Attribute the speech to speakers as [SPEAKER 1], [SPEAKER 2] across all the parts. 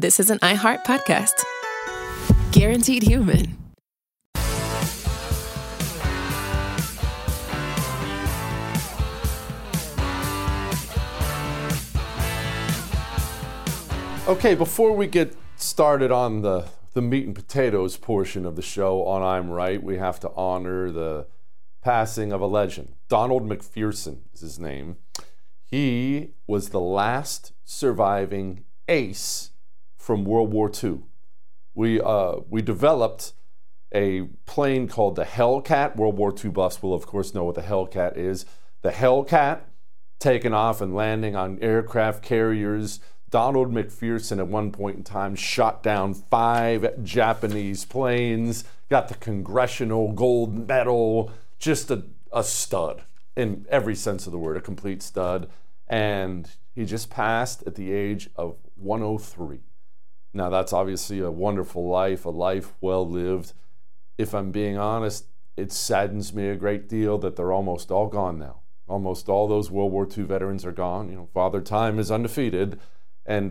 [SPEAKER 1] this is an iHeart podcast. Guaranteed Human.
[SPEAKER 2] Okay, before we get started on the meat and potatoes portion of the show on I'm Right, we have to honor the passing of a legend. Donald McPherson is his name. He was the last surviving ace from World War II. We developed a plane called the Hellcat. World War II buffs will, of course, know what the Hellcat is. The Hellcat, taking off and landing on aircraft carriers. Donald McPherson at one point in time shot down 5 Japanese planes, got the Congressional Gold Medal, just a stud in every sense of the word, a complete stud. And he just passed at the age of 103. Now, that's obviously a wonderful life, a life well lived. If I'm being honest, it saddens me a great deal that they're almost all gone now. Almost all those World War II veterans are gone. You know, Father Time is undefeated. And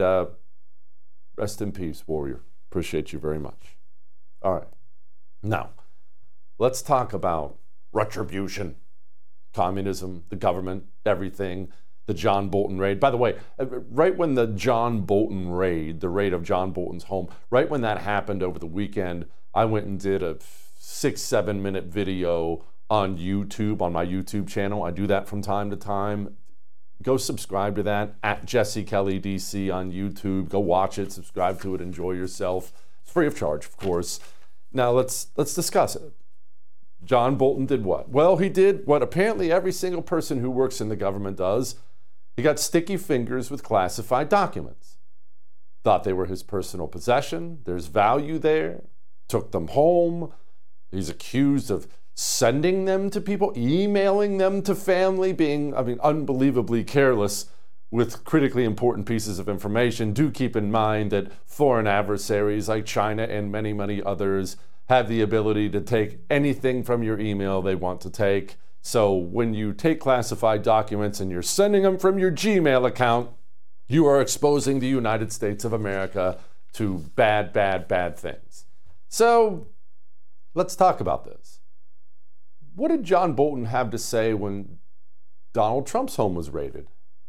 [SPEAKER 2] rest in peace, warrior. Appreciate you very much. All right. Now, let's talk about retribution, communism, the government, everything. The John Bolton raid. By the way, right when the John Bolton raid, the raid of John Bolton's home, right when that happened over the weekend, I went and did a 6-7 minute video on YouTube, on my YouTube channel. I do that from time to time. Go subscribe to that, at Jesse Kelly DC on YouTube. Go watch it, subscribe to it, enjoy yourself. It's free of charge, of course. Now let's discuss it. John Bolton did what? Well, he did what apparently every single person who works in the government does. He got sticky fingers with classified documents. Thought they were his personal possession. There's value there. Took them home. He's accused of sending them to people, emailing them to family, being, unbelievably careless with critically important pieces of information. Do keep in mind that foreign adversaries like China and many, many others have the ability to take anything from your email they want to take. So when you take classified documents and you're sending them from your Gmail account, you are exposing the United States of America to bad, bad, bad things. So let's talk about this. What did John Bolton have to say when Donald Trump's home was raided?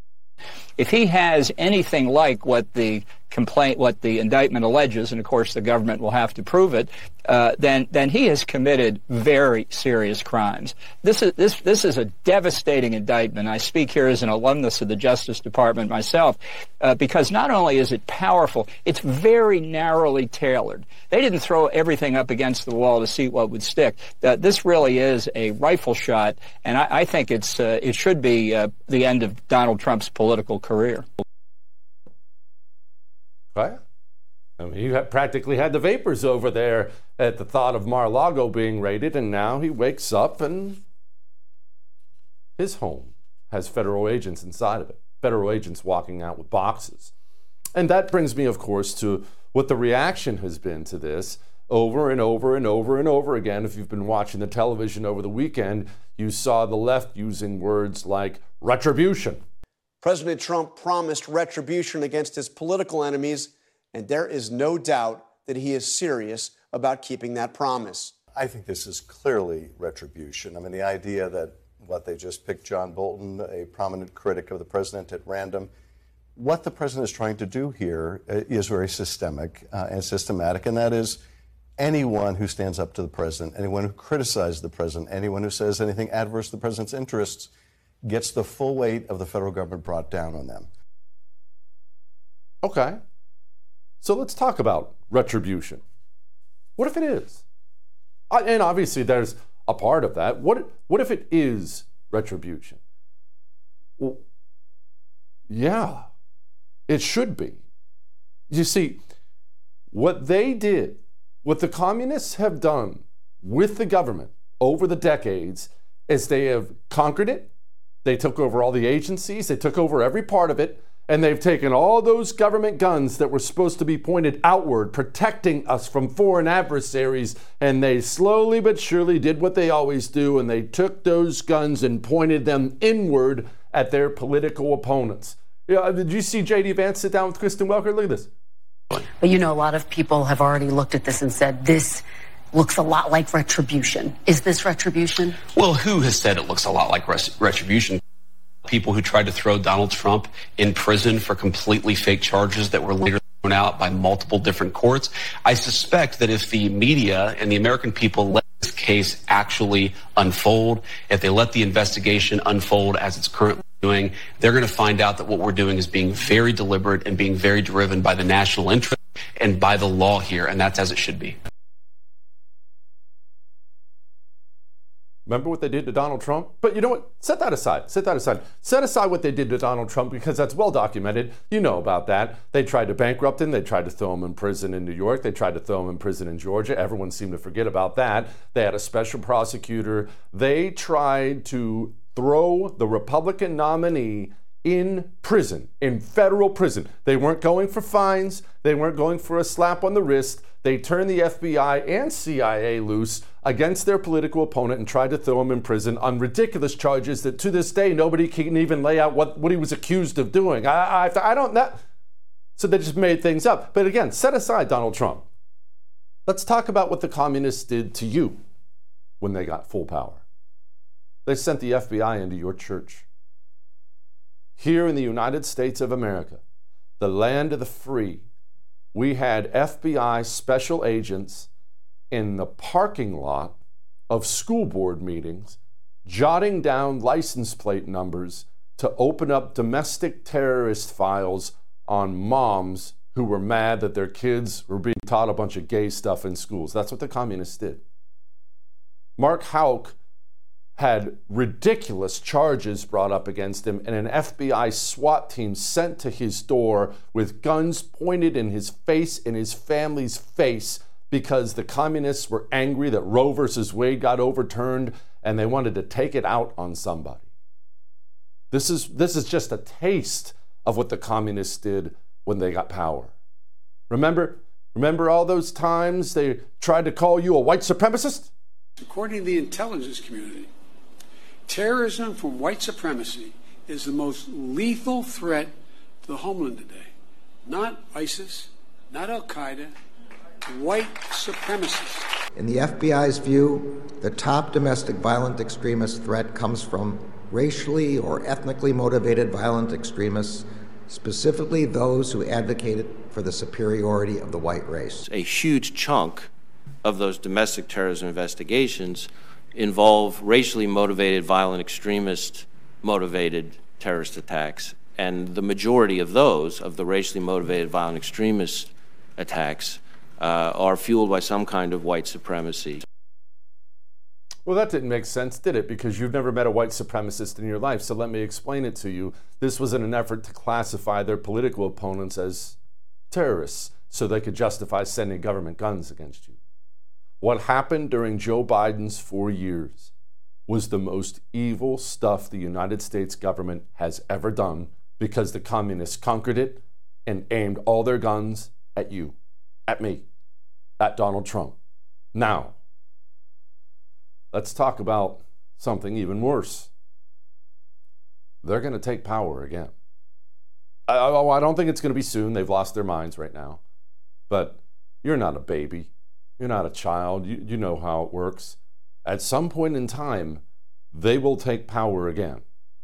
[SPEAKER 3] If he has anything like what the indictment alleges, and of course the government will have to prove it, then he has committed very serious crimes. This is a devastating indictment. I speak here as an alumnus of the Justice Department myself, because not only is it powerful, it's very narrowly tailored. They didn't throw everything up against the wall to see what would stick. This really is a rifle shot, and I think it should be the end of Donald Trump's political career.
[SPEAKER 2] Right? I mean, he practically had the vapors over there at the thought of Mar-a-Lago being raided, and now he wakes up and his home has federal agents inside of it. Federal agents walking out with boxes. And that brings me, of course, to what the reaction has been to this over and over and over and over again. If you've been watching the television over the weekend, you saw the left using words like retribution.
[SPEAKER 4] President Trump promised retribution against his political enemies, and there is no doubt that he is serious about keeping that promise.
[SPEAKER 5] I think this is clearly retribution. I mean, the idea that they just picked John Bolton, a prominent critic of the president, at random. What the president is trying to do here is very systemic and systematic, and that is anyone who stands up to the president, anyone who criticizes the president, anyone who says anything adverse to the president's interests gets the full weight of the federal government brought down on them.
[SPEAKER 2] Okay. So let's talk about retribution. What if it is? And obviously there's a part of that. What if it is retribution? Well, yeah, it should be. You see, what they did, what the communists have done with the government over the decades is they have conquered it. They took over all the agencies, they took over every part of it, and they've taken all those government guns that were supposed to be pointed outward, protecting us from foreign adversaries, and they slowly but surely did what they always do, and they took those guns and pointed them inward at their political opponents. Did you see J.D. Vance sit down with Kristen Welker? Look at this.
[SPEAKER 6] But you know, a lot of people have already looked at this and said this looks a lot like retribution. Is this retribution?
[SPEAKER 7] Well, who has said it looks a lot like retribution? People who tried to throw Donald Trump in prison for completely fake charges that were later thrown out by multiple different courts. I suspect that if the media and the American people let this case actually unfold, if they let the investigation unfold as it's currently doing, they're going to find out that what we're doing is being very deliberate and being very driven by the national interest and by the law here, and that's as it should be.
[SPEAKER 2] Remember what they did to Donald Trump? But you know what? Set that aside. Set that aside. Set aside what they did to Donald Trump because that's well documented. You know about that. They tried to bankrupt him. They tried to throw him in prison in New York. They tried to throw him in prison in Georgia. Everyone seemed to forget about that. They had a special prosecutor. They tried to throw the Republican nominee in prison, in federal prison. They weren't going for fines. They weren't going for a slap on the wrist. They turned the FBI and CIA loose against their political opponent and tried to throw him in prison on ridiculous charges that to this day nobody can even lay out what he was accused of doing. I don't know. So they just made things up. But again, set aside Donald Trump. Let's talk about what the communists did to you when they got full power. They sent the FBI into your church. Here in the United States of America, the land of the free, we had FBI special agents in the parking lot of school board meetings, jotting down license plate numbers to open up domestic terrorist files on moms who were mad that their kids were being taught a bunch of gay stuff in schools. That's what the communists did. Mark Houck had ridiculous charges brought up against him and an FBI SWAT team sent to his door with guns pointed in his face and his family's face because the communists were angry that Roe versus Wade got overturned and they wanted to take it out on somebody. This is just a taste of what the communists did when they got power. Remember all those times they tried to call you a white supremacist?
[SPEAKER 8] According to the intelligence community, terrorism from white supremacy is the most lethal threat to the homeland today. Not ISIS, not Al-Qaeda, white supremacists.
[SPEAKER 9] In the FBI's view, the top domestic violent extremist threat comes from racially or ethnically motivated violent extremists, specifically those who advocated for the superiority of the white race.
[SPEAKER 10] A huge chunk of those domestic terrorism investigations involve racially motivated, violent extremist motivated terrorist attacks. And the majority of those, of the racially motivated, violent extremist attacks, are fueled by some kind of white supremacy.
[SPEAKER 2] Well, that didn't make sense, did it? Because you've never met a white supremacist in your life. So let me explain it to you. This was in an effort to classify their political opponents as terrorists so they could justify sending government guns against you. What happened during Joe Biden's 4 years was the most evil stuff the United States government has ever done because the communists conquered it and aimed all their guns at you, at me, at Donald Trump. Now, let's talk about something even worse. They're going to take power again. I don't think it's going to be soon. They've lost their minds right now. But you're not a baby. You're not a child. You know how it works. At some point in time, they will take power again.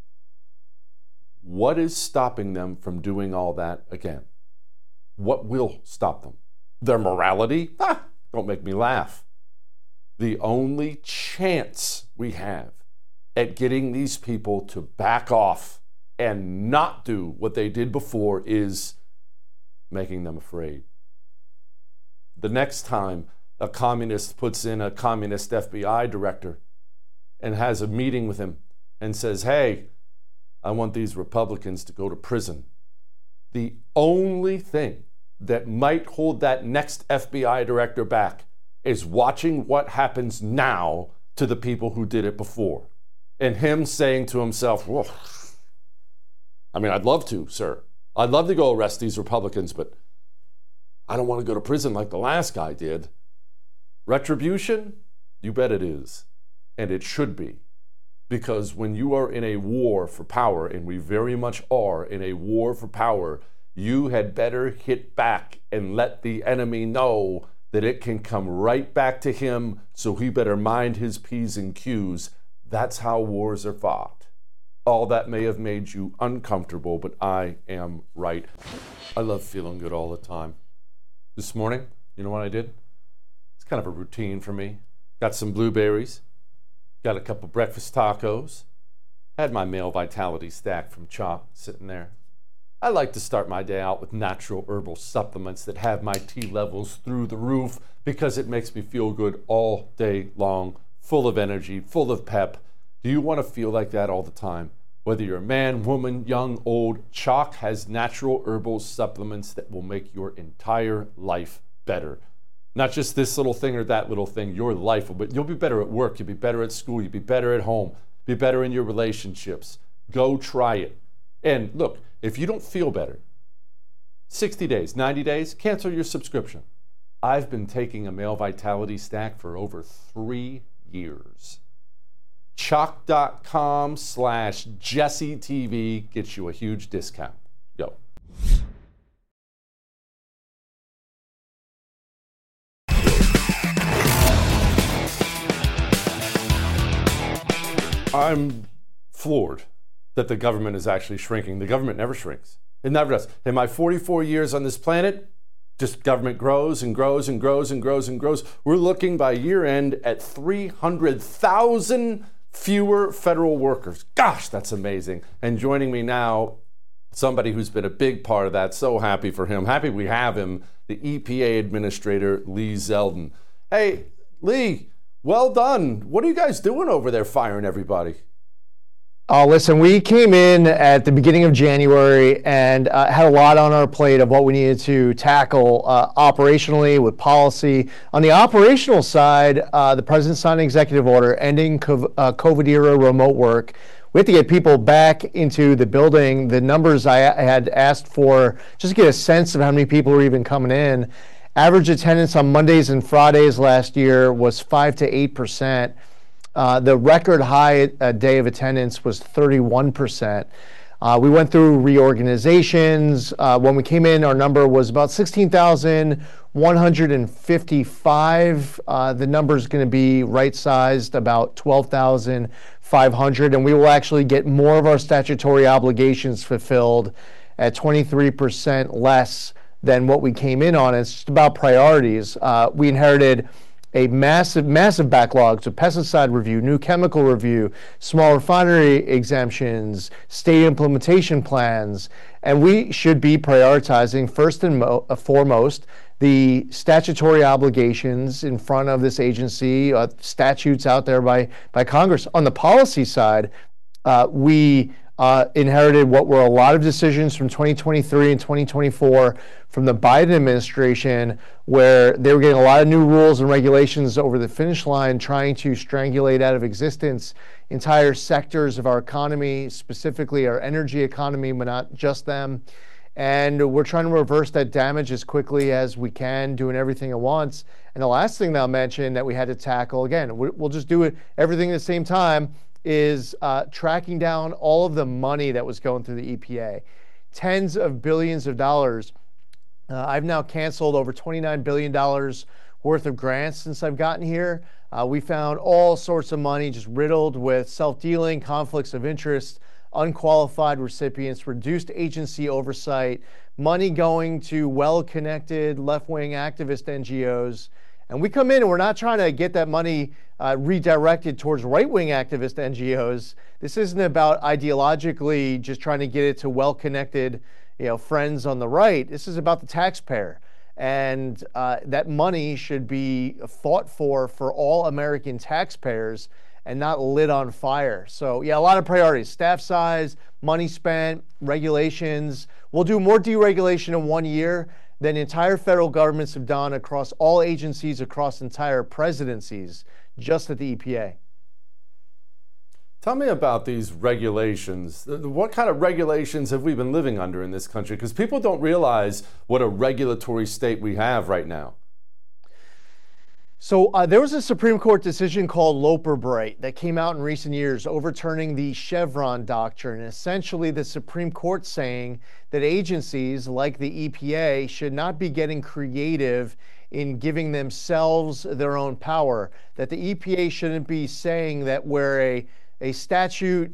[SPEAKER 2] What is stopping them from doing all that again? What will stop them? Their morality? Don't make me laugh. The only chance we have at getting these people to back off and not do what they did before is making them afraid. The next time a communist puts in a communist FBI director and has a meeting with him and says, hey, I want these Republicans to go to prison. The only thing that might hold that next FBI director back is watching what happens now to the people who did it before. And him saying to himself, whoa, I mean, I'd love to, sir. I'd love to go arrest these Republicans, but I don't want to go to prison like the last guy did. Retribution? You bet it is. And it should be. Because when you are in a war for power, and we very much are in a war for power, you had better hit back and let the enemy know that it can come right back to him, so he better mind his P's and Q's. That's how wars are fought. All that may have made you uncomfortable, but I am right. I love feeling good all the time. This morning, you know what I did? It's kind of a routine for me. Got some blueberries, got a couple breakfast tacos, had my male vitality stack from Choq sitting there. I like to start my day out with natural herbal supplements that have my T levels through the roof because it makes me feel good all day long, full of energy, full of pep. Do you want to feel like that all the time? Whether you're a man, woman, young, old, Choq has natural herbal supplements that will make your entire life better. Not just this little thing or that little thing, your life will be. You'll be better at work, you'll be better at school, you'll be better at home, be better in your relationships. Go try it. And look, if you don't feel better, 60 days, 90 days, cancel your subscription. I've been taking a male vitality stack for over 3 years. Choq.com/JesseTV gets you a huge discount. Go. I'm floored that the government is actually shrinking. The government never shrinks. It never does. In my 44 years on this planet, just government grows and grows and grows and grows and grows. We're looking by year end at 300,000 fewer federal workers. Gosh, that's amazing. And joining me now, somebody who's been a big part of that. So happy for him. Happy we have him, the EPA Administrator, Lee Zeldin. Hey, Lee, well done. What are you guys doing over there firing everybody?
[SPEAKER 11] Listen, we came in at the beginning of January and had a lot on our plate of what we needed to tackle operationally with policy. On the operational side, the president signed an executive order ending COVID-era remote work. We have to get people back into the building. The numbers I had asked for, just to get a sense of how many people are even coming in. Average attendance on Mondays and Fridays last year was 5 to 8%. The record high day of attendance was 31%. We went through reorganizations. When we came in, our number was about 16,155. The number is going to be right-sized, about 12,500, and we will actually get more of our statutory obligations fulfilled at 23% less than what we came in on. It's just about priorities. We inherited a massive backlog, so pesticide review, new chemical review, small refinery exemptions, state implementation plans, and we should be prioritizing first and foremost the statutory obligations in front of this agency, statutes out there by Congress. On the policy side, we inherited what were a lot of decisions from 2023 and 2024 from the Biden administration, where they were getting a lot of new rules and regulations over the finish line, trying to strangulate out of existence entire sectors of our economy, specifically our energy economy, but not just them. And we're trying to reverse that damage as quickly as we can, doing everything at once. And the last thing that I'll mention that we had to tackle, again, we'll just do it everything at the same time, is tracking down all of the money that was going through the EPA. Tens of billions of dollars. I've now canceled over $29 billion worth of grants since I've gotten here. We found all sorts of money just riddled with self-dealing, conflicts of interest, unqualified recipients, reduced agency oversight, money going to well-connected left-wing activist NGOs. And we come in and we're not trying to get that money redirected towards right-wing activist NGOs. This isn't about ideologically just trying to get it to well-connected, friends on the right. This is about the taxpayer. And that money should be fought for all American taxpayers and not lit on fire. So yeah, a lot of priorities: staff size, money spent, regulations. We'll do more deregulation in 1 year than entire federal governments have done across all agencies, across entire presidencies, just at the EPA.
[SPEAKER 2] Tell me about these regulations. What kind of regulations have we been living under in this country? Because people don't realize what a regulatory state we have right now.
[SPEAKER 11] So there was a Supreme Court decision called Loper-Bright that came out in recent years overturning the Chevron doctrine. Essentially, the Supreme Court saying that agencies like the EPA should not be getting creative in giving themselves their own power, that the EPA shouldn't be saying that where a statute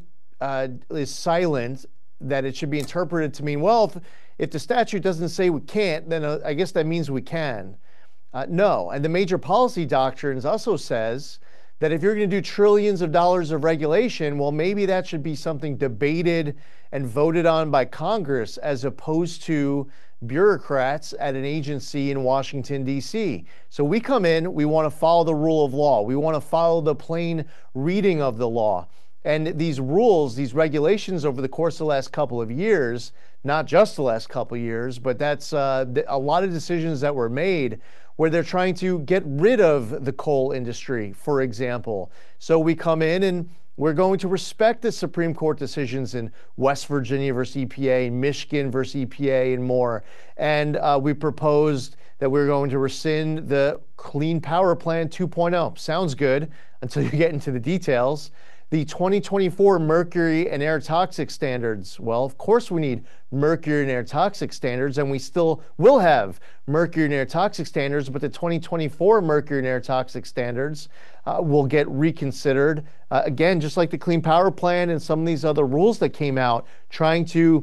[SPEAKER 11] is silent, that it should be interpreted to mean, well, if the statute doesn't say we can't, then I guess that means we can. No, and the major policy doctrines also says that if you're going to do trillions of dollars of regulation, well, maybe that should be something debated and voted on by Congress as opposed to bureaucrats at an agency in Washington, D.C. So we come in, we want to follow the rule of law. We want to follow the plain reading of the law. And these rules, these regulations over the course of the last couple of years, not just the last couple of years, but that's a lot of decisions that were made where they're trying to get rid of the coal industry, for example. So we come in and we're going to respect the Supreme Court decisions in West Virginia versus EPA, Michigan versus EPA, and more. And we proposed that we're going to rescind the Clean Power Plan 2.0. Sounds good until you get into the details. The 2024 mercury and air toxic standards. Well, of course we need mercury and air toxic standards, and we still will have mercury and air toxic standards, but the 2024 mercury and air toxic standards will get reconsidered. Again, just like the Clean Power Plan and some of these other rules that came out, trying to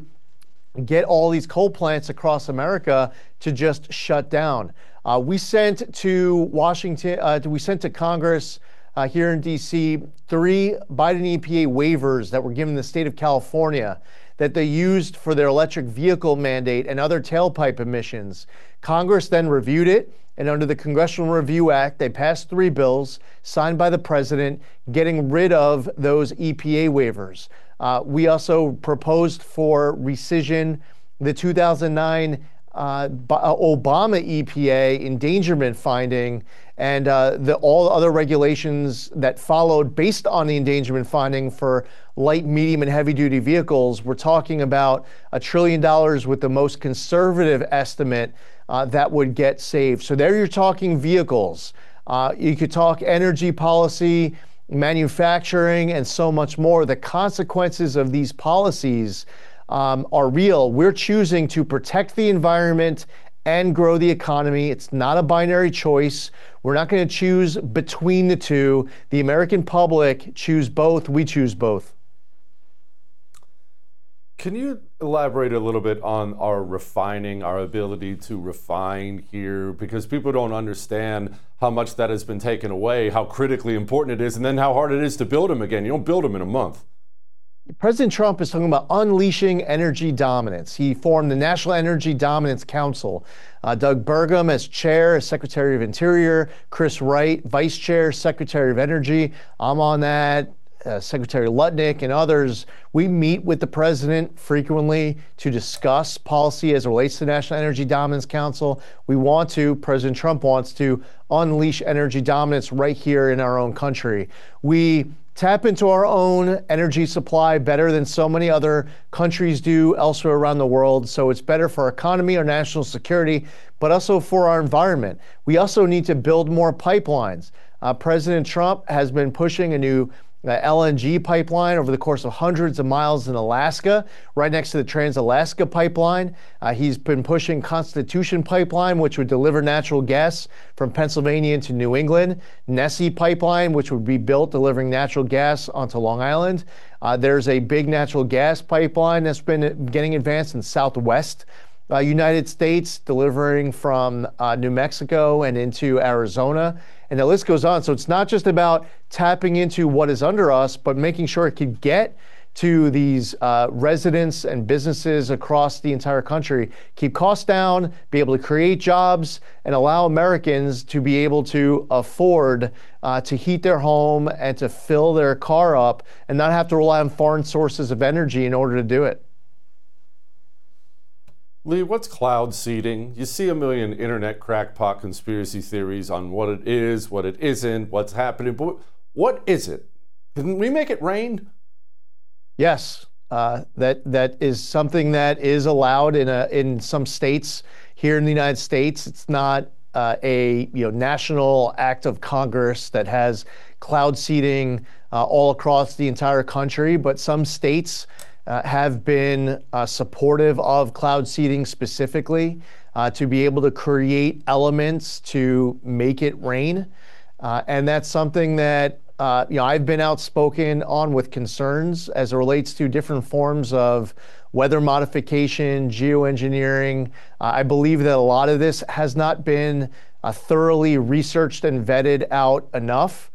[SPEAKER 11] get all these coal plants across America to just shut down. We sent to Washington, we sent to Congress here in D.C. 3 Biden EPA waivers that were given the state of California that they used for their electric vehicle mandate and other tailpipe emissions. Congress then reviewed it, and under the Congressional Review Act, they passed 3 bills signed by the president getting rid of those EPA waivers. We also proposed for rescission the 2009 Obama EPA endangerment finding and all other regulations that followed based on the endangerment finding for light, medium, and heavy-duty vehicles. We're talking about $1 trillion with the most conservative estimate that would get saved. So there you're talking vehicles. You could talk energy policy, manufacturing, and so much more. The consequences of these policies are real. We're choosing to protect the environment and grow the economy. It's not a binary choice. We're not going to choose between the two. The American public choose both. We choose both.
[SPEAKER 2] Can you elaborate a little bit on our refining, our ability to refine here? Because people don't understand how much that has been taken away, how critically important it is, and then how hard it is to build them again. You don't build them in a month.
[SPEAKER 11] President Trump is talking about unleashing energy dominance. He formed the National Energy Dominance Council. Doug Burgum as chair, as Secretary of Interior, Chris Wright, vice chair, Secretary of Energy. I'm on that. Secretary Lutnick and others. We meet with the president frequently to discuss policy as it relates to the National Energy Dominance Council. President Trump wants to unleash energy dominance right here in our own country. We tap into our own energy supply better than so many other countries do elsewhere around the world. So it's better for our economy, our national security, but also for our environment. We also need to build more pipelines. President Trump has been pushing a new LNG pipeline over the course of hundreds of miles in Alaska, right next to the Trans-Alaska pipeline. He's been pushing Constitution Pipeline, which would deliver natural gas from Pennsylvania into New England. Nessie Pipeline, which would be built delivering natural gas onto Long Island. There's a big natural gas pipeline that's been getting advanced in Southwest United States, delivering from New Mexico and into Arizona. And the list goes on. So it's not just about tapping into what is under us, but making sure it could get to these residents and businesses across the entire country, keep costs down, be able to create jobs, and allow Americans to be able to afford to heat their home and to fill their car up and not have to rely on foreign sources of energy in order to do it.
[SPEAKER 2] Lee, what's cloud seeding? You see a million internet crackpot conspiracy theories on what it is, what it isn't, what's happening, but what is it? Can we make it rain?
[SPEAKER 11] Yes, that is something that is allowed in some states here in the United States. It's not a national act of Congress that has cloud seeding all across the entire country, but some states have been supportive of cloud seeding specifically to be able to create elements to make it rain. And that's something that I've been outspoken on with concerns as it relates to different forms of weather modification, geoengineering. I believe that a lot of this has not been thoroughly researched and vetted out enough.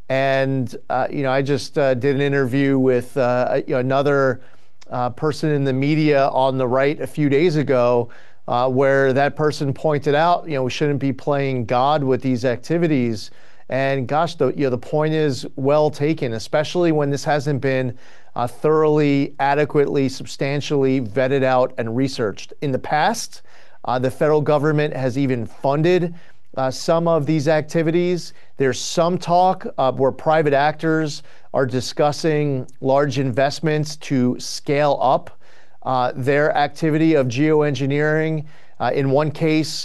[SPEAKER 11] And I just did an interview with another person in the media on the right a few days ago, where that person pointed out, we shouldn't be playing God with these activities. And gosh, the point is well taken, especially when this hasn't been thoroughly, adequately, substantially vetted out and researched. In the past, the federal government has even funded some of these activities. There's some talk where private actors are discussing large investments to scale up their activity of geoengineering. In one case,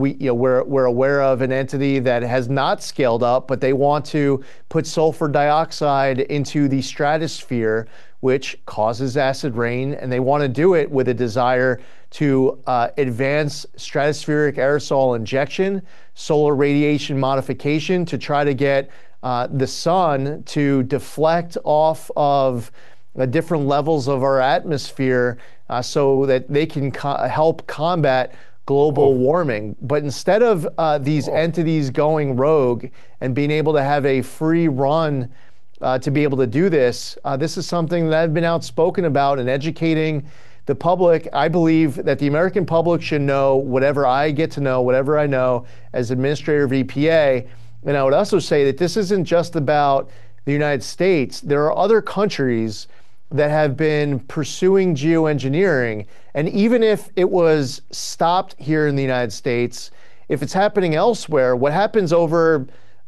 [SPEAKER 11] we're aware of an entity that has not scaled up, but they want to put sulfur dioxide into the stratosphere, which causes acid rain, and they want to do it with a desire to advance stratospheric aerosol injection, solar radiation modification to try to get the sun to deflect off of different levels of our atmosphere so that they can help combat global warming. But instead of these entities going rogue and being able to have a free run to be able to do this, this is something that I've been outspoken about and educating the public. I believe that the American public should know whatever I get to know, whatever I know as administrator of EPA. And I would also say that this isn't just about the United States. There are other countries that have been pursuing geoengineering. And even if it was stopped here in the United States, if it's happening elsewhere, what happens over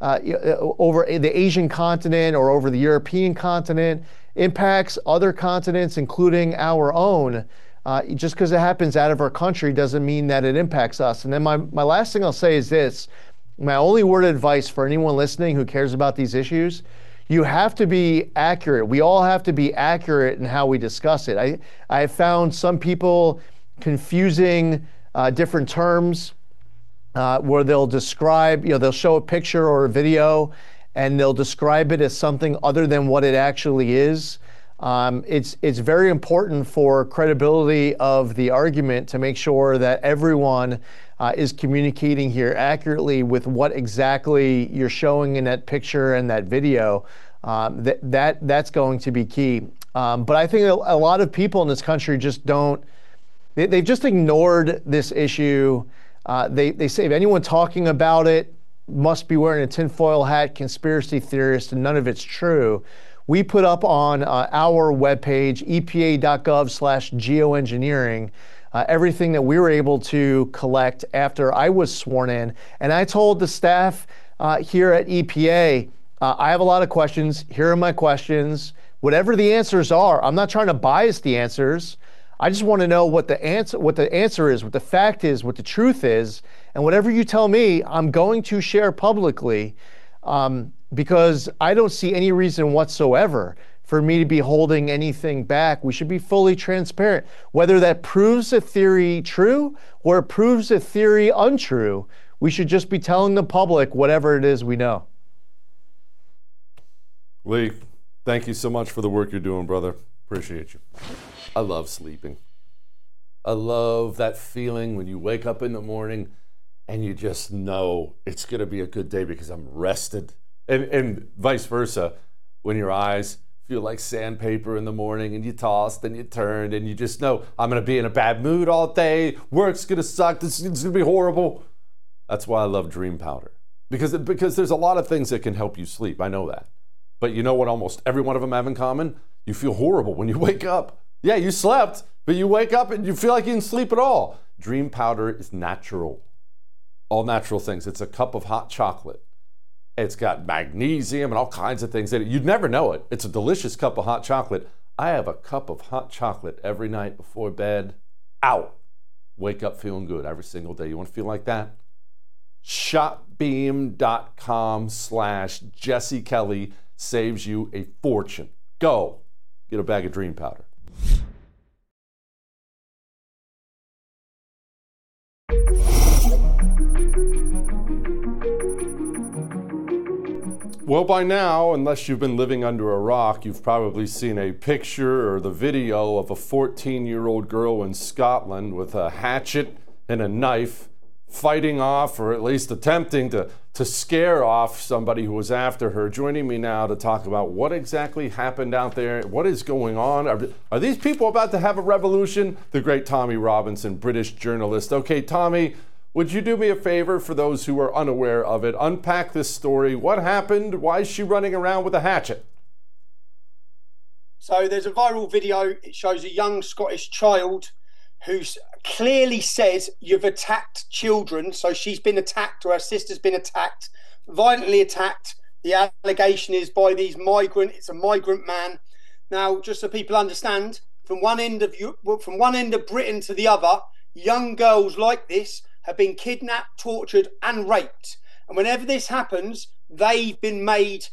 [SPEAKER 11] the Asian continent or over the European continent impacts other continents, including our own. Just because it happens out of our country doesn't mean that it impacts us. And then my last thing I'll say is this. My only word of advice for anyone listening who cares about these issues: you have to be accurate. We all have to be accurate in how we discuss it. I have found some people confusing different terms where they'll describe, they'll show a picture or a video and they'll describe it as something other than what it actually is. It's very important for credibility of the argument to make sure that everyone is communicating here accurately with what exactly you're showing in that picture and that video. That's going to be key. But I think a lot of people in this country just they've just ignored this issue. They say if anyone talking about it must be wearing a tinfoil hat, conspiracy theorist, and none of it's true. We put up on our webpage, epa.gov/geoengineering, everything that we were able to collect after I was sworn in. And I told the staff here at EPA, I have a lot of questions. Here are my questions. Whatever the answers are, I'm not trying to bias the answers. I just want to know what the answer is, what the fact is, what the truth is. And whatever you tell me, I'm going to share publicly because I don't see any reason whatsoever for me to be holding anything back. We should be fully transparent. Whether that proves a theory true or it proves a theory untrue, we should just be telling the public whatever it is we know.
[SPEAKER 2] Lee, thank you so much for the work you're doing, brother. Appreciate you. I love sleeping. I love that feeling when you wake up in the morning and you just know it's going to be a good day because I'm rested. And vice versa, when your eyes feel like sandpaper in the morning and you tossed and you turned and you just know I'm going to be in a bad mood all day. Work's going to suck. It's going to be horrible. That's why I love Dream Powder. Because there's a lot of things that can help you sleep. I know that. But you know what almost every one of them have in common? You feel horrible when you wake up. Yeah, you slept, but you wake up and you feel like you didn't sleep at all. Dream Powder is natural. All natural things. It's a cup of hot chocolate. It's got magnesium and all kinds of things in it. You'd never know it. It's a delicious cup of hot chocolate. I have a cup of hot chocolate every night before bed. Out. Wake up feeling good every single day. You want to feel like that? shopbeam.com/Jesse Kelly saves you a fortune. Go get a bag of dream powder. Well, by now, unless you've been living under a rock, you've probably seen a picture or the video of a 14-year-old girl in Scotland with a hatchet and a knife fighting off, or at least attempting to scare off somebody who was after her. Joining me now to talk about what exactly happened out there, what is going on. Are these people about to have a revolution? The great Tommy Robinson, British journalist. Okay, Tommy, would you do me a favor for those who are unaware of it? Unpack this story. What happened? Why is she running around with a hatchet?
[SPEAKER 12] So there's a viral video. It shows a young Scottish child who clearly says, "You've attacked children." So she's been attacked, or her sister's been attacked, violently attacked. The allegation is by it's a migrant man. Now, just so people understand, from one end of Britain to the other, young girls like this have been kidnapped, tortured, and raped. And whenever this happens, they've been made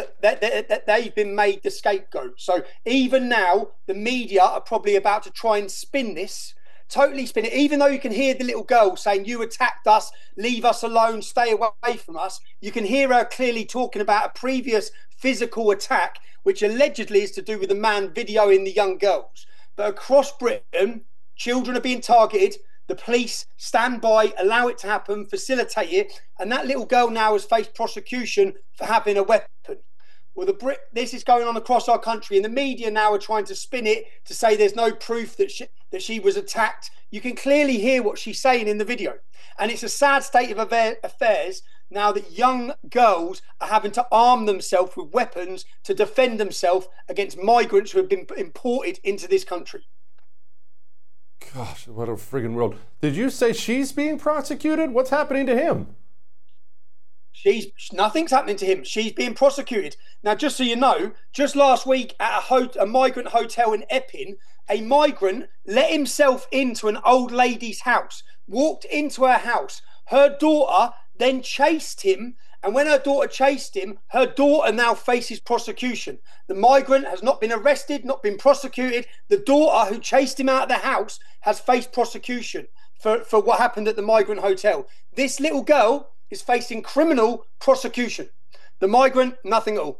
[SPEAKER 12] the scapegoat. So even now, the media are probably about to try and totally spin it. Even though you can hear the little girl saying, "You attacked us, leave us alone, stay away from us," you can hear her clearly talking about a previous physical attack, which allegedly is to do with the man videoing the young girls. But across Britain, children are being targeted. The police stand by, allow it to happen, facilitate it, and that little girl now has faced prosecution for having a weapon. Well, this is going on across our country, and the media now are trying to spin it to say there's no proof that she was attacked. You can clearly hear what she's saying in the video, and it's a sad state of affairs now that young girls are having to arm themselves with weapons to defend themselves against migrants who have been imported into this country.
[SPEAKER 2] Gosh, what a friggin' world. Did you say she's being prosecuted? What's happening to him?
[SPEAKER 12] Nothing's happening to him. She's being prosecuted. Now, just so you know, just last week at a migrant hotel in Epping, a migrant let himself into an old lady's house, walked into her house. Her daughter then chased him, and when her daughter chased him, her daughter now faces prosecution. The migrant has not been arrested, not been prosecuted. The daughter who chased him out of the house has faced prosecution for what happened at the migrant hotel. This little girl is facing criminal prosecution. The migrant, nothing at all.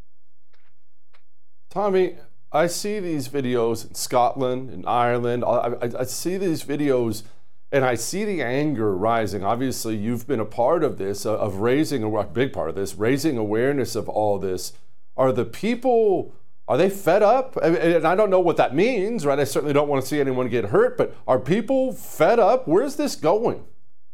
[SPEAKER 2] Tommy, I see these videos in Scotland, in Ireland. I see these videos and I see the anger rising. Obviously, you've been a part of this, of raising a big part of this, raising awareness of all this. Are the people, are they fed up? And I don't know what that means, right? I certainly don't want to see anyone get hurt, but are people fed up? Where's this going?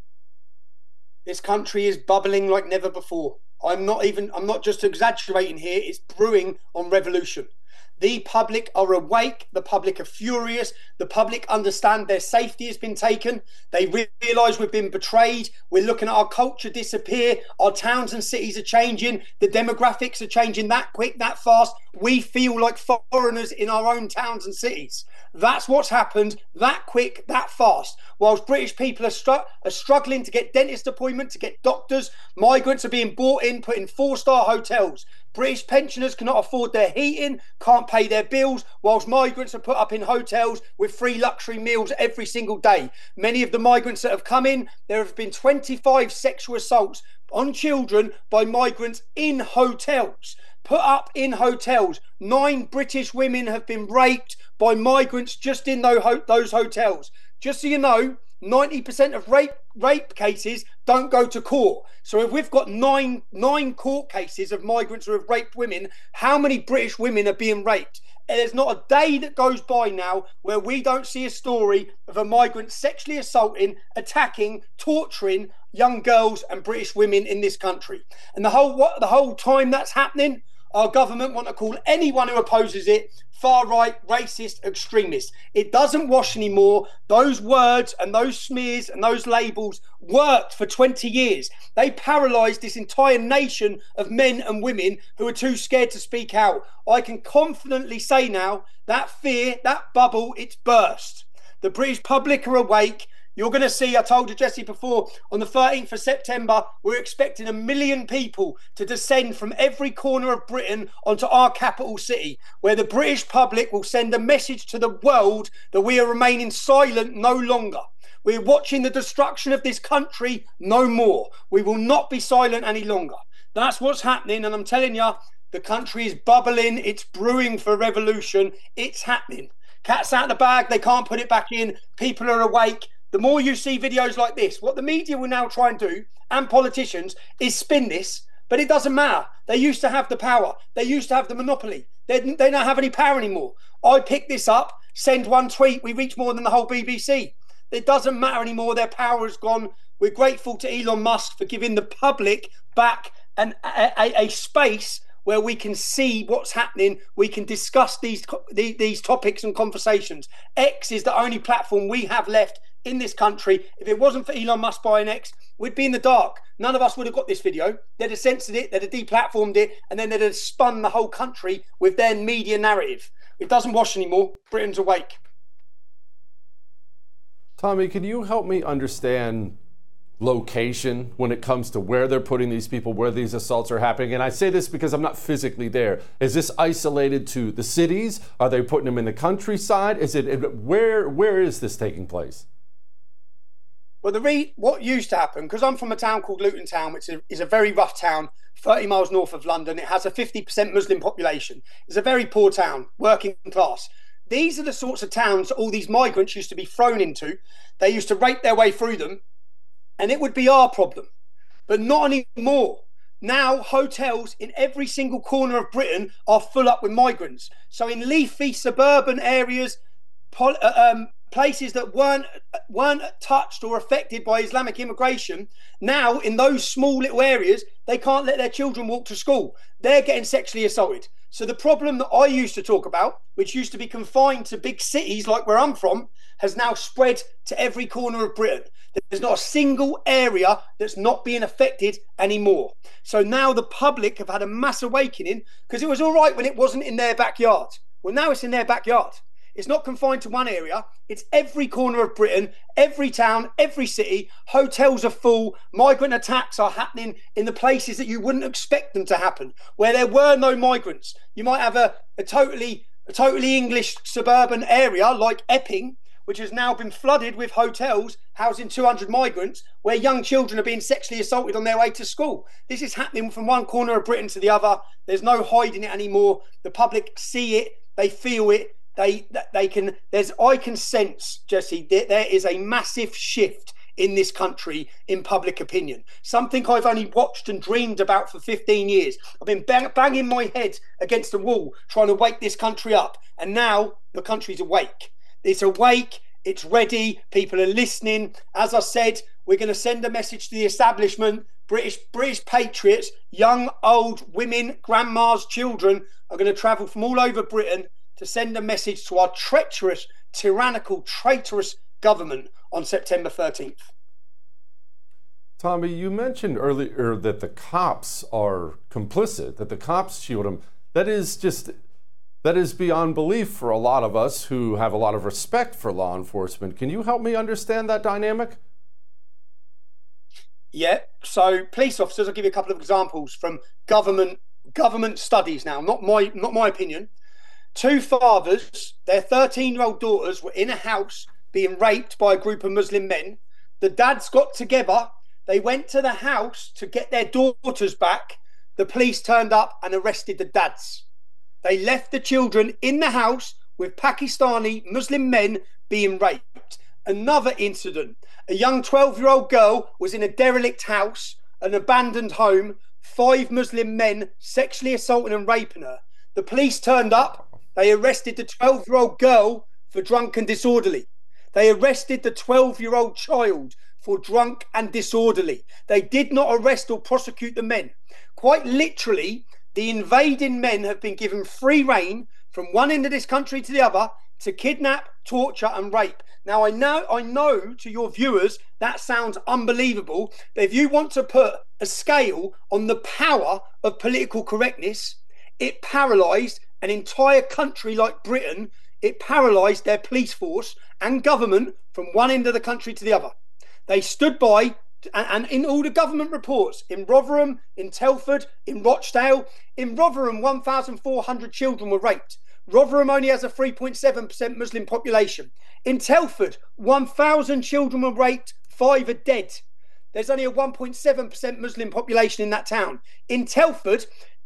[SPEAKER 12] This country is bubbling like never before. I'm not just exaggerating here. It's brewing on revolution. The public are awake. The public are furious. The public understand their safety has been taken. They realise we've been betrayed. We're looking at our culture disappear. Our towns and cities are changing. The demographics are changing that quick, that fast. We feel like foreigners in our own towns and cities. That's what's happened that quick, that fast. Whilst British people are struggling to get dentist appointments, to get doctors, migrants are being brought in, put in 4-star hotels. British pensioners cannot afford their heating, can't pay their bills, whilst migrants are put up in hotels with free luxury meals every single day. Many of the migrants that have come in, there have been 25 sexual assaults on children by migrants in hotels. Put up in hotels. 9 British women have been raped by migrants just in those hotels. Just so you know, 90% of rape cases don't go to court. So if we've got nine court cases of migrants who have raped women, how many British women are being raped? And there's not a day that goes by now where we don't see a story of a migrant sexually assaulting, attacking, torturing young girls and British women in this country. And the whole time that's happening, our government want to call anyone who opposes it far-right, racist, extremist. It doesn't wash anymore. Those words and those smears and those labels worked for 20 years. They paralysed this entire nation of men and women who are too scared to speak out. I can confidently say now that fear, that bubble, it's burst. The British public are awake. You're going to see, I told you, Jesse, before, on the 13th of September, we're expecting 1 million people to descend from every corner of Britain onto our capital city, where the British public will send a message to the world that we are remaining silent no longer. We're watching the destruction of this country no more. We will not be silent any longer. That's what's happening, and I'm telling you, the country is bubbling. It's brewing for revolution. It's happening. Cat's out of the bag. They can't put it back in. People are awake. The more you see videos like this, what the media will now try and do, and politicians, is spin this, but it doesn't matter. They used to have the power. They used to have the monopoly. They don't have any power anymore. I pick this up, send one tweet, we reach more than the whole BBC. It doesn't matter anymore. Their power is gone. We're grateful to Elon Musk for giving the public back a space where we can see what's happening. We can discuss these topics and conversations. X is the only platform we have left in this country. If it wasn't for Elon Musk buying X, we'd be in the dark. None of us would have got this video. They'd have censored it, they'd have deplatformed it, and then they'd have spun the whole country with their media narrative. It doesn't wash anymore. Britain's awake.
[SPEAKER 2] Tommy, can you help me understand location when it comes to where they're putting these people, where these assaults are happening? And I say this because I'm not physically there. Is this isolated to the cities? Are they putting them in the countryside? Where is this taking place?
[SPEAKER 12] Well, what used to happen, because I'm from a town called Luton Town, which is a very rough town, 30 miles north of London. It has a 50% Muslim population. It's a very poor town, working class. These are the sorts of towns that all these migrants used to be thrown into. They used to rape their way through them, and it would be our problem. But not anymore. Now, hotels in every single corner of Britain are full up with migrants. So in leafy suburban areas, places that weren't touched or affected by Islamic immigration, now in those small little areas, they can't let their children walk to school. They're getting sexually assaulted. So the problem that I used to talk about, which used to be confined to big cities like where I'm from, has now spread to every corner of Britain. There's not a single area that's not being affected anymore. So now the public have had a mass awakening, because it was all right when it wasn't in their backyard. Well, now it's in their backyard. It's not confined to one area. It's every corner of Britain, every town, every city. Hotels are full. Migrant attacks are happening in the places that you wouldn't expect them to happen, where there were no migrants. You might have a totally English suburban area like Epping, which has now been flooded with hotels housing 200 migrants, where young children are being sexually assaulted on their way to school. This is happening from one corner of Britain to the other. There's no hiding it anymore. The public see it. They feel it. I can sense, Jesse, there is a massive shift in this country in public opinion. Something I've only watched and dreamed about for 15 years. I've been banging my head against the wall trying to wake this country up. And now the country's awake. It's awake. It's ready. People are listening. As I said, we're going to send a message to the establishment. British patriots, young, old, women, grandmas, children are going to travel from all over Britain to send a message to our treacherous, tyrannical, traitorous government on September 13th.
[SPEAKER 2] Tommy, you mentioned earlier that the cops are complicit, that the cops shield them. That is beyond belief for a lot of us who have a lot of respect for law enforcement. Can you help me understand that dynamic?
[SPEAKER 12] Yeah, so police officers, I'll give you a couple of examples from government studies now, not my opinion. Two fathers, their 13-year-old daughters were in a house being raped by a group of Muslim men. The dads got together. They went to the house to get their daughters back. The police turned up and arrested the dads. They left the children in the house with Pakistani Muslim men being raped. Another incident. A young 12-year-old girl was in a derelict house, an abandoned home, 5 Muslim men sexually assaulting and raping her. The police turned up. They arrested the 12-year-old girl for drunk and disorderly. They arrested the 12-year-old child for drunk and disorderly. They did not arrest or prosecute the men. Quite literally, the invading men have been given free rein from one end of this country to the other to kidnap, torture and rape. Now, I know to your viewers that sounds unbelievable, but if you want to put a scale on the power of political correctness, it paralysed an entire country like Britain it paralysed their police force and government from one end of the country to the other. They stood by, and in all the government reports, in Rotherham, in Telford, in Rochdale, in Rotherham, 1,400 children were raped. Rotherham only has a 3.7% Muslim population. In Telford, 1,000 children were raped, 5 are dead. There's only a 1.7% Muslim population in that town. In Telford,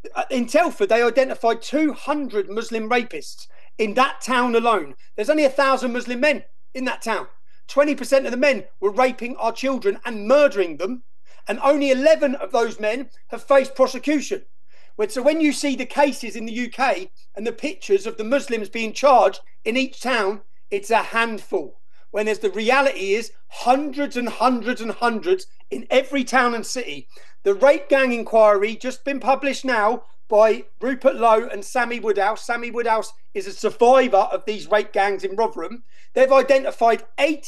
[SPEAKER 12] they identified 200 Muslim rapists in that town alone. There's only 1,000 Muslim men in that town. 20% of the men were raping our children and murdering them, and only 11 of those men have faced prosecution. So when you see the cases in the UK and the pictures of the Muslims being charged in each town, it's a handful. When the reality is hundreds and hundreds and hundreds in every town and city. The rape gang inquiry just been published now by Rupert Lowe and Sammy Woodhouse. Sammy Woodhouse is a survivor of these rape gangs in Rotherham. They've identified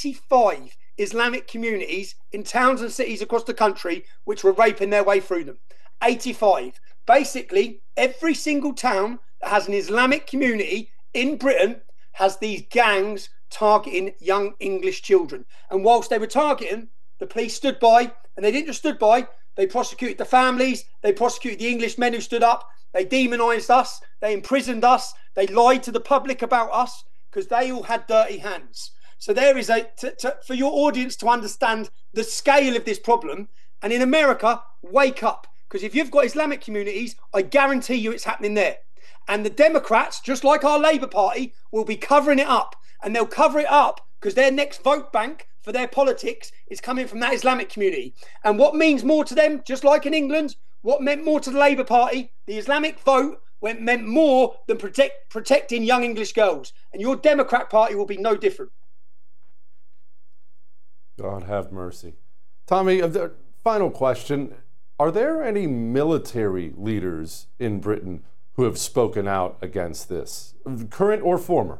[SPEAKER 12] 85 Islamic communities in towns and cities across the country which were raping their way through them. 85. Basically, every single town that has an Islamic community in Britain has these gangs targeting young English children. And whilst they were targeting, the police stood by, and they didn't just stood by, they prosecuted the families, they prosecuted the English men who stood up, they demonised us, they imprisoned us, they lied to the public about us because they all had dirty hands. So there is for your audience to understand the scale of this problem. And in America, wake up. Because if you've got Islamic communities, I guarantee you it's happening there. And the Democrats, just like our Labour Party, will be covering it up. And they'll cover it up because their next vote bank for their politics is coming from that Islamic community. And what means more to them, just like in England, what meant more to the Labour Party, the Islamic vote meant more than protecting young English girls. And your Democrat Party will be no different.
[SPEAKER 2] God have mercy. Tommy, final question. Are there any military leaders in Britain who have spoken out against this, current or former?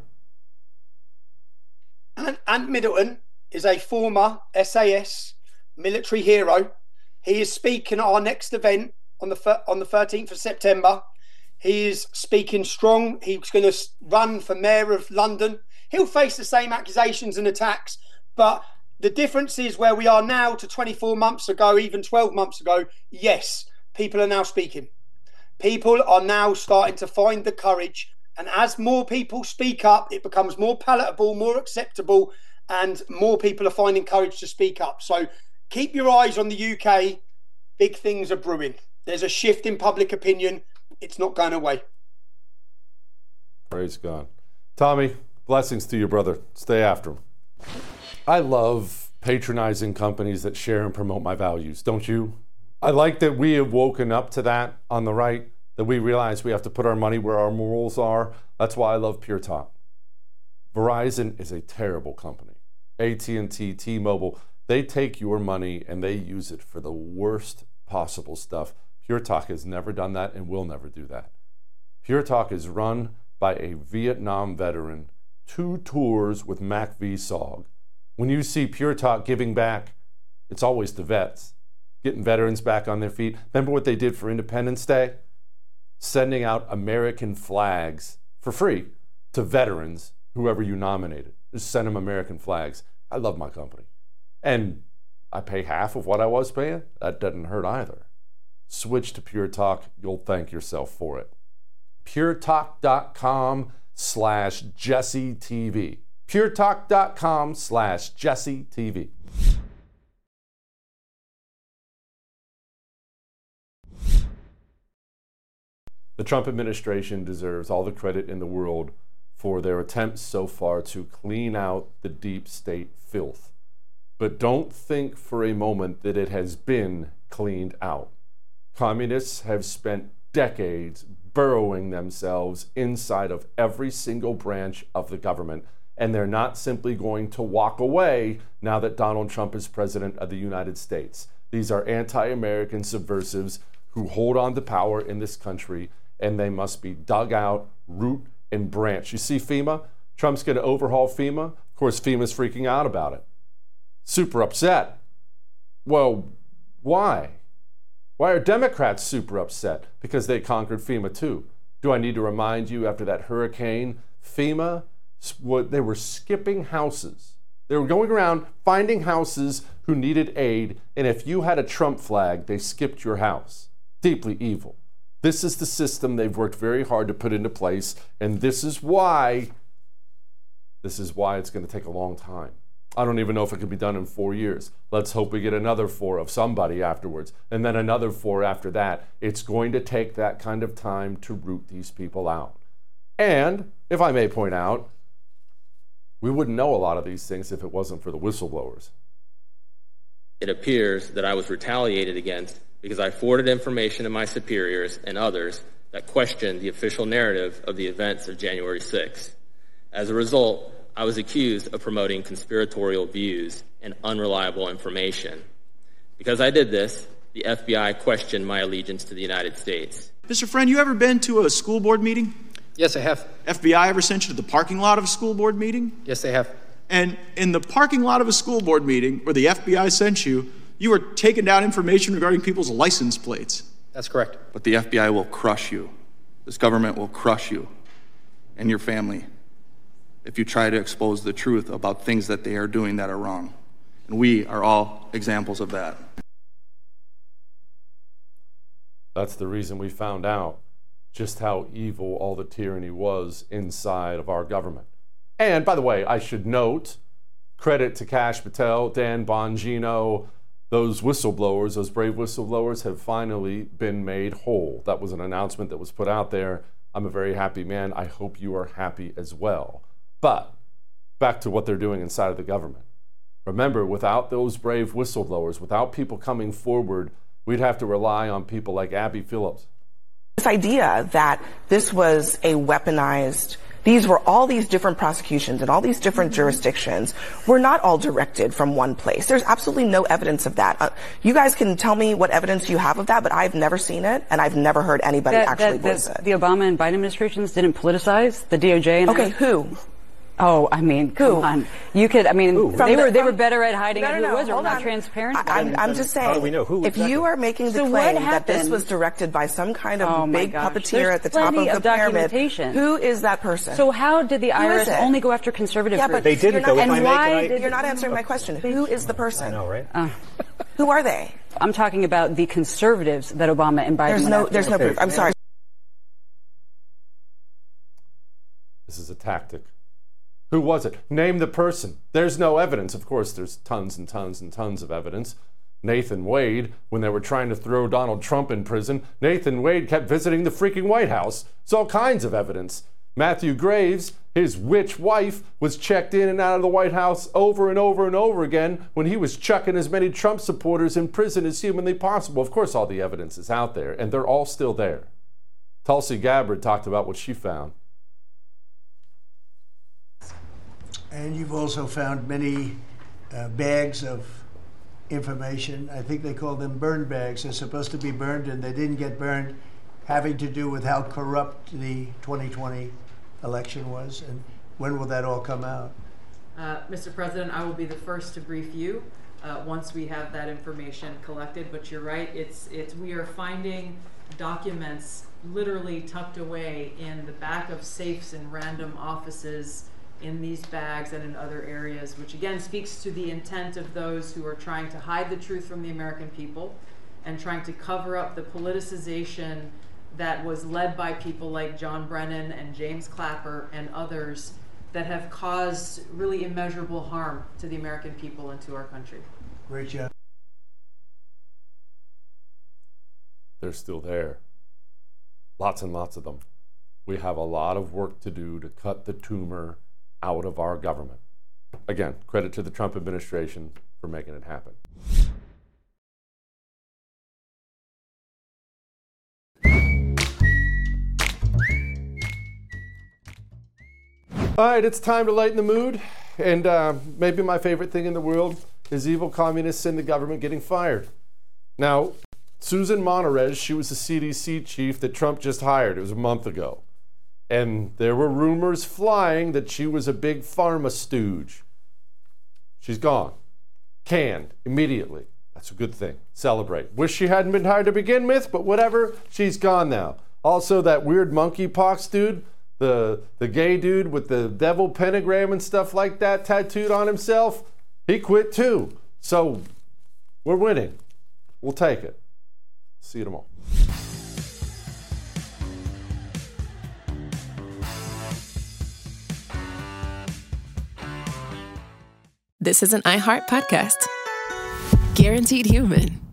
[SPEAKER 12] Ant Middleton is a former SAS military hero. He is speaking at our next event on the 13th of September. He is speaking strong. He's going to run for mayor of London. He'll face the same accusations and attacks, but the difference is where we are now to 24 months ago, even 12 months ago. Yes, people are now speaking. People are now starting to find the courage. And as more people speak up, it becomes more palatable, more acceptable, and more people are finding courage to speak up. So keep your eyes on the UK. Big things are brewing. There's a shift in public opinion. It's not going away.
[SPEAKER 2] Praise God. Tommy, blessings to you, brother. Stay after him. I love patronizing companies that share and promote my values, don't you? I like that we have woken up to that on the right, that we realize we have to put our money where our morals are. That's why I love Pure Talk. Verizon is a terrible company. AT&T, T-Mobile, they take your money and they use it for the worst possible stuff. Pure Talk has never done that and will never do that. Pure Talk is run by a Vietnam veteran, 2 tours with Mac VSOG. When you see Pure Talk giving back, it's always the vets, getting veterans back on their feet. Remember what they did for Independence Day? Sending out American flags for free to veterans, whoever you nominated. Just send them American flags. I love my company. And I pay half of what I was paying. That doesn't hurt either. Switch to Pure Talk. You'll thank yourself for it. puretalk.com/JesseTV. puretalk.com/JesseTV. The Trump administration deserves all the credit in the world for their attempts so far to clean out the deep state filth. But don't think for a moment that it has been cleaned out. Communists have spent decades burrowing themselves inside of every single branch of the government, and they're not simply going to walk away now that Donald Trump is president of the United States. These are anti-American subversives who hold on to power in this country, and they must be dug out, root and branch. You see FEMA? Trump's going to overhaul FEMA. Of course, FEMA's freaking out about it. Super upset. Well, why? Why are Democrats super upset? Because they conquered FEMA too. Do I need to remind you, after that hurricane, FEMA They were skipping houses. They were going around finding houses who needed aid, and if you had a Trump flag, they skipped your house. Deeply evil. This is the system they've worked very hard to put into place, and this is why it's going to take a long time. I don't even know if it could be done in 4 years. Let's hope we get another 4 of somebody afterwards, and then another 4 after that. It's going to take that kind of time to root these people out. And, if I may point out, we wouldn't know a lot of these things if it wasn't for the whistleblowers.
[SPEAKER 13] It appears that I was retaliated against because I forwarded information to my superiors and others that questioned the official narrative of the events of January 6th. As a result, I was accused of promoting conspiratorial views and unreliable information. Because I did this, the FBI questioned my allegiance to the United States.
[SPEAKER 14] Mr. Friend, you ever been to a school board meeting?
[SPEAKER 15] Yes, I have.
[SPEAKER 14] FBI ever sent you to the parking lot of a school board meeting?
[SPEAKER 15] Yes, they have.
[SPEAKER 14] And in the parking lot of a school board meeting where the FBI sent you, you were taking down information regarding people's license plates.
[SPEAKER 15] That's correct.
[SPEAKER 14] But the FBI will crush you. This government will crush you and your family if you try to expose the truth about things that they are doing that are wrong. And we are all examples of that.
[SPEAKER 2] That's the reason we found out just how evil all the tyranny was inside of our government. And by the way, I should note, credit to Kash Patel, Dan Bongino, those whistleblowers, those brave whistleblowers have finally been made whole. That was an announcement that was put out there. I'm a very happy man. I hope you are happy as well. But back to what they're doing inside of the government. Remember, without those brave whistleblowers, without people coming forward, we'd have to rely on people like Abby Phillips.
[SPEAKER 16] This idea that this was a weaponized, these were all these different prosecutions and all these different jurisdictions were not all directed from one place. There's absolutely no evidence of that. You guys can tell me what evidence you have of that, but I've never seen it, and I've never heard anybody actually voice it.
[SPEAKER 6] The Obama and Biden administrations didn't politicize the DOJ.
[SPEAKER 16] Okay, who?
[SPEAKER 6] Oh, I mean, come on. You could, I mean, they were better at hiding
[SPEAKER 16] no,
[SPEAKER 6] who
[SPEAKER 16] no,
[SPEAKER 6] it was, or
[SPEAKER 16] hold
[SPEAKER 6] not
[SPEAKER 16] on.
[SPEAKER 6] transparent.
[SPEAKER 16] I'm just saying,
[SPEAKER 15] how do we know who
[SPEAKER 16] if you are making the claim that this was directed by some kind of big puppeteer at the top of the pyramid, who is that person?
[SPEAKER 6] So how did the IRS only go after conservative groups?
[SPEAKER 16] But
[SPEAKER 15] they didn't, though.
[SPEAKER 16] And why you're not answering my question. Who is the person?
[SPEAKER 15] I know, right?
[SPEAKER 16] Who are they?
[SPEAKER 6] I'm talking about the conservatives that Obama and Biden
[SPEAKER 16] There's no proof. I'm sorry.
[SPEAKER 2] This is a tactic. Who was it? Name the person. There's no evidence. Of course, there's tons and tons and tons of evidence. Nathan Wade, when they were trying to throw Donald Trump in prison, Nathan Wade kept visiting the freaking White House. It's all kinds of evidence. Matthew Graves, his witch wife, was checked in and out of the White House over and over and over again when he was chucking as many Trump supporters in prison as humanly possible. Of course, all the evidence is out there, and they're all still there. Tulsi Gabbard talked about what she found.
[SPEAKER 17] And you've also found many bags of information. I think they call them burn bags. They're supposed to be burned, and they didn't get burned, having to do with how corrupt the 2020 election was. And when will that all come out?
[SPEAKER 18] Mr. President, I will be the first to brief you once we have that information collected. But you're right, we are finding documents literally tucked away in the back of safes in random offices, in these bags and in other areas, which again speaks to the intent of those who are trying to hide the truth from the American people and trying to cover up the politicization that was led by people like John Brennan and James Clapper and others that have caused really immeasurable harm to the American people and to our country.
[SPEAKER 17] Great job.
[SPEAKER 2] They're still there. Lots and lots of them. We have a lot of work to do to cut the tumor out of our government. Again, credit to the Trump administration for making it happen. All right, it's time to lighten the mood. And maybe my favorite thing in the world is evil communists in the government getting fired. Now, Susan Monterez, she was the CDC chief that Trump just hired. It was a month ago. And there were rumors flying that she was a big pharma stooge. She's gone. Canned immediately. That's a good thing. Celebrate. Wish she hadn't been hired to begin with, but whatever. She's gone now. Also, that weird monkeypox dude, the gay dude with the devil pentagram and stuff like that tattooed on himself, he quit too. So we're winning. We'll take it. See you tomorrow.
[SPEAKER 1] This is an iHeart podcast. Guaranteed Human.